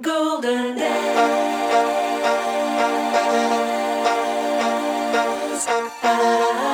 Golden days.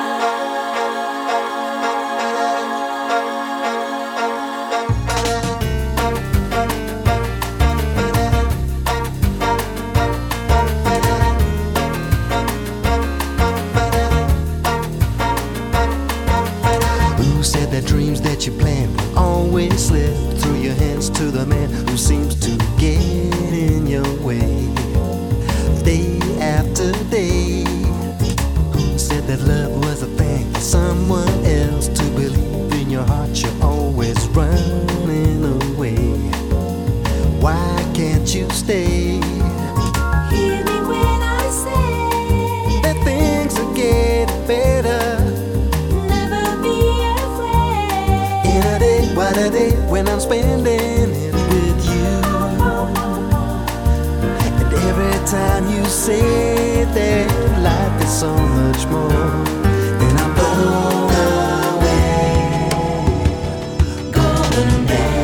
Who said that dreams that you plan will always slip through your hands to the man who seems to get in your way day after day? Who said that love was a thing for someone else to believe in your heart? You're always running away. Why can't you stay? Hear me when I say That things are getting better. What a day when I'm spending it with you. And every time you say that life is so much more, then I'm blown away. golden days.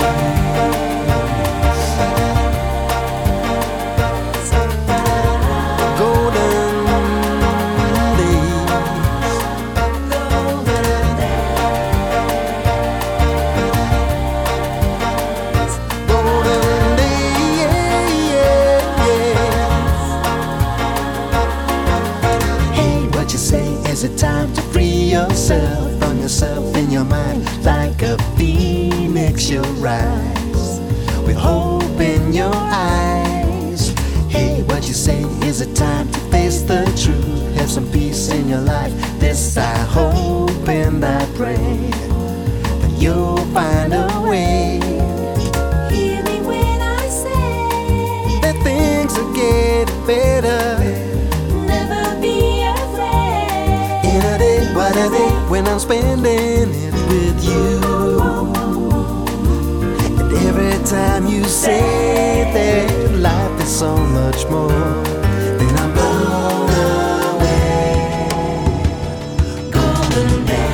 Is it time to free yourself from yourself in your mind? Like a phoenix you'll rise with hope in your eyes. Hey, what you say? Is it time to face the truth? Have some peace in your life. This I hope and I pray that you'll find a way. Hear me when I say that things are getting better. What a day when I'm spending it with you. And every time you say that life is so much more, then I'm blown away. Golden days.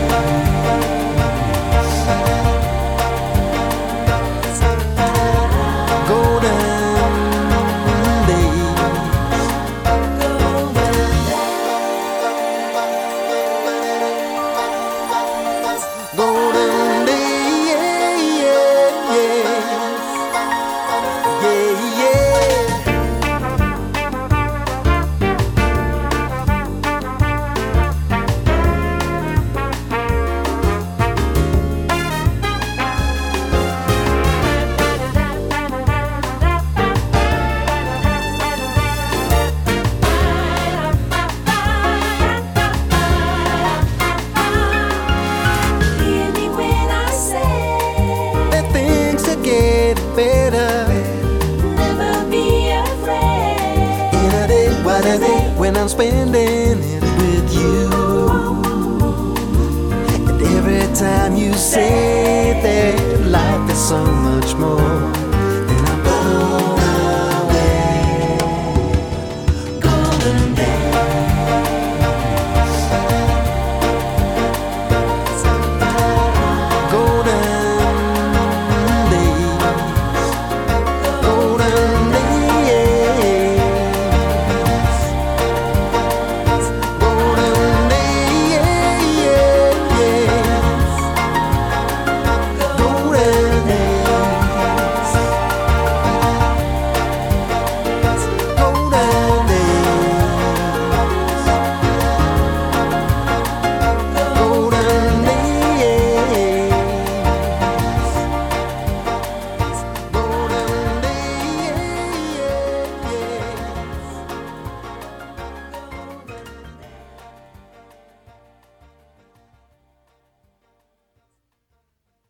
Golden days, yeah, yeah. Better. Never be afraid. In a day, what a day when I'm spending it with you. And every time you say that life is so much more,